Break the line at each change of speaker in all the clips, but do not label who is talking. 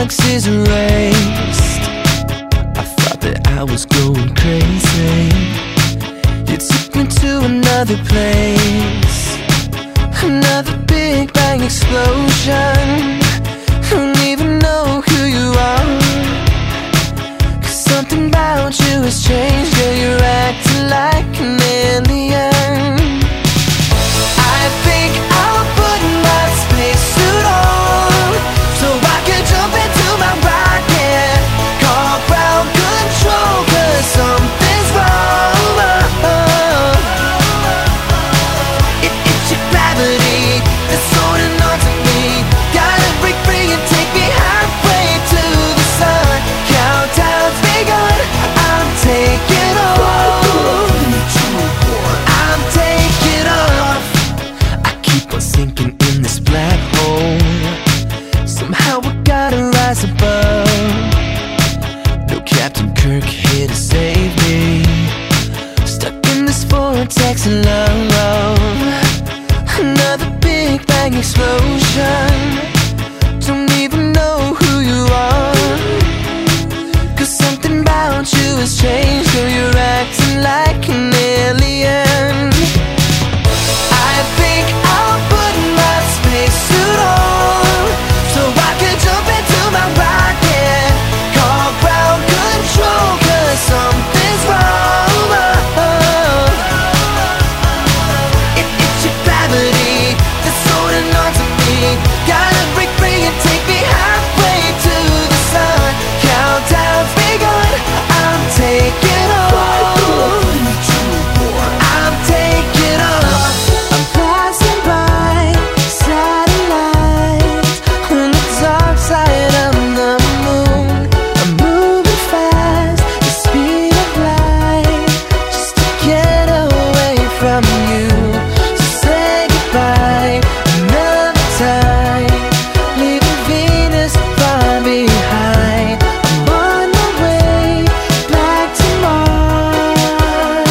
boxes erased. I thought that I was going crazy. You took me to another place, another big bang explosion. Don't even know who you are, 'cause something about you has changed. Girl, you're acting like an alien. I think I'll put my spacesuit on so I can jump into my rocket, call ground control, 'cause something's wrong. It's your gravity that's holding on to me. Gotta break free and take me halfway to the sun. Countdown's begun, I'm taking off. I'm taking off. I keep on sinking in this black hole. Somehow I gotta rise above. No Captain Kirk here to save me. Stuck in this vortex of love. Another big bang explosion. Don't even know who you are, 'cause something about you has changed. Girl, you're acting like an alien. I think I'll put my spacesuit on so I can jump into my rocket, call ground control, 'cause something's wrong. It's your gravity that's holding on to me. Gotta break free and take me halfway to the sun. Countdown's begun, I'm taking off. I'm taking off. I'm passing by satellites on the dark side of the moon. I'm moving fast, the speed of light, just to get away from you. So say goodbye another time, leaving Venus far behind. I'm on my way back to Mars.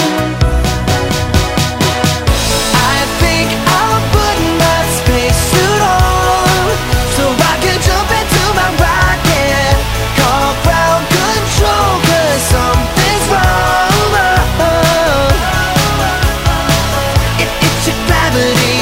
I think I'll put my spacesuit on so I can jump into my rocket, call ground control, 'cause something's wrong. It's your gravity